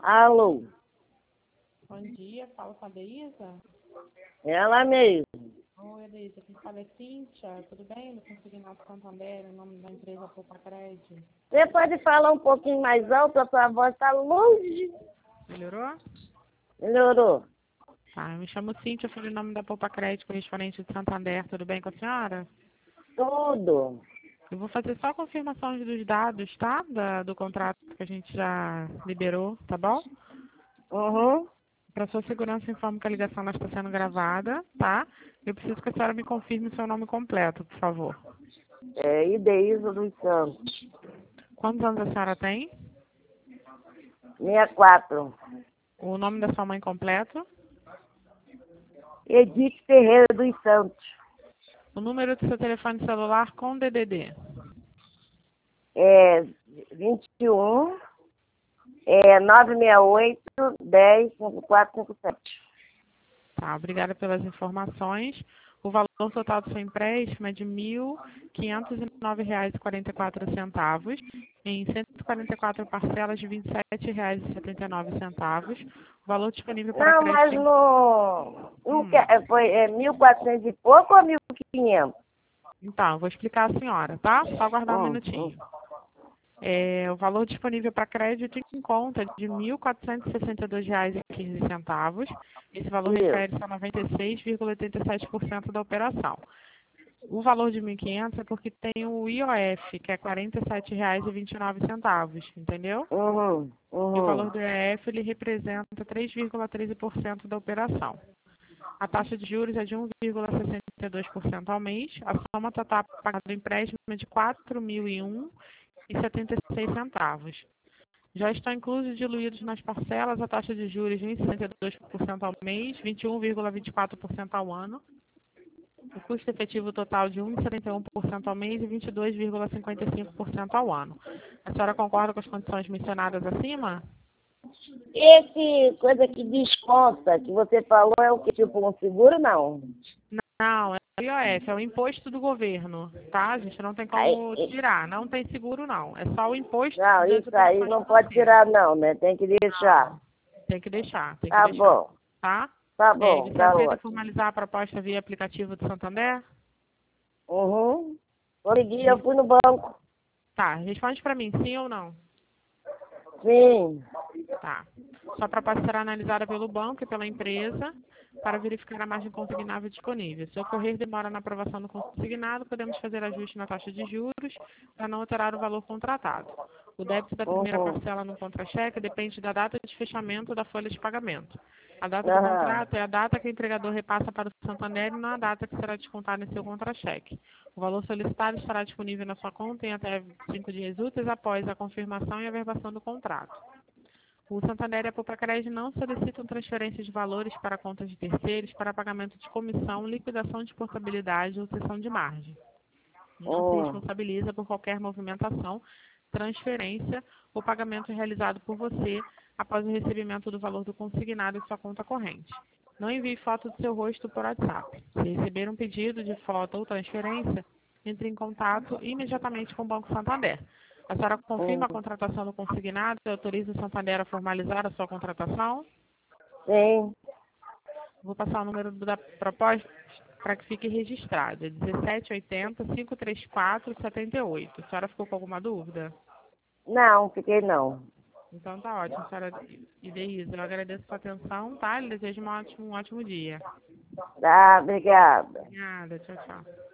Alô? Bom dia, fala com a Deísa. Ela mesmo. Oi, Deísa, quem fala é Cíntia, tudo bem? Do Consignado Santander, em nome da empresa Poupa Crédito. Você pode falar um pouquinho mais alto? A sua voz está longe. Melhorou? Melhorou. Tá, eu me chamo Cíntia, sou em nome da Poupa Crédito, correspondente de Santander, tudo bem com a senhora? Tudo. Eu vou fazer só a confirmação dos dados, tá? Do contrato que a gente já liberou, tá bom? Uhum. Para sua segurança, informo que a ligação não está sendo gravada, tá? Eu preciso que a senhora me confirme seu nome completo, por favor. É Ideísa dos Santos. Quantos anos a senhora tem? 64. O nome da sua mãe completo? Edith Ferreira dos Santos. O número do seu telefone celular com DDD. É 21 968 10 5457. Tá, obrigada pelas informações. O valor total do seu empréstimo é de R$ 1.509,44 em 144 parcelas de R$ 27,79. O valor disponível para Não, mas crédito... não foi 1.400 e pouco ou 1.500? Então, eu vou explicar a senhora, tá? Só aguardar um Hum, minutinho. hum. O valor disponível para crédito em conta é de R$ 1.462,15. Esse valor Isso. refere-se a 96,87% da operação. O valor de 1.500 é porque tem o IOF, que é R$ 47,29, entendeu? Uhum, E o uhum. valor do IOF ele representa 3,13% da operação. A taxa de juros é de 1,62% ao mês. A soma total pagada do empréstimo é de R$ 4.001,76. Já estão inclusos e diluídos nas parcelas a taxa de juros de 1,62% ao mês, 21,24% ao ano, o custo efetivo total de 1,71% ao mês e 22,55% ao ano. A senhora concorda com as condições mencionadas acima? Esse coisa que desconta que você falou é o que? Tipo um seguro, não? Não, é o IOF, é o imposto do governo, tá? A gente não tem Aí, como tirar, não tem seguro não, é só o imposto não, das isso aí operações não pode financeiras. tirar não, né? Tem que deixar. Não, tem que Tá deixar, bom, tá? tá bom, Você tá aceita ótimo. formalizar a proposta via aplicativo do Santander? Uhum. Consegui, eu Res- fui no banco. Tá, responde para mim, sim ou não? Sim. Tá. Sua proposta será analisada pelo banco e pela empresa para verificar a margem consignável disponível. Se ocorrer demora na aprovação do consignado, podemos fazer ajuste na taxa de juros para não alterar o valor contratado. O débito da primeira Uhum. parcela no contra-cheque depende da data de fechamento da folha de pagamento. A data do Aham. contrato é a data que o empregador repassa para o Santander e não a data que será descontada em seu contra-cheque. O valor solicitado estará disponível na sua conta em até 5 dias úteis após a confirmação e averbação do contrato. O Santander e a Poupa-Crédito não solicitam transferência de valores para contas de terceiros para pagamento de comissão, liquidação de portabilidade ou cessão de margem. Não se Uhum. responsabiliza por qualquer movimentação, transferência ou pagamento realizado por você após o recebimento do valor do consignado em sua conta corrente. Não envie foto do seu rosto por WhatsApp. Se receber um pedido de foto ou transferência, entre em contato imediatamente com o Banco Santander. A senhora confirma a Uhum. contratação do consignado e autoriza o Santander a formalizar a sua contratação? Sim. Vou passar o número da proposta para que fique registrado. É 1780-534-78. A senhora ficou com alguma dúvida? Não, fiquei não. Então tá ótimo, senhora Ideísa. Eu agradeço a sua atenção, tá? Eu desejo um ótimo dia. Tá, obrigada. Obrigada, tchau, tchau.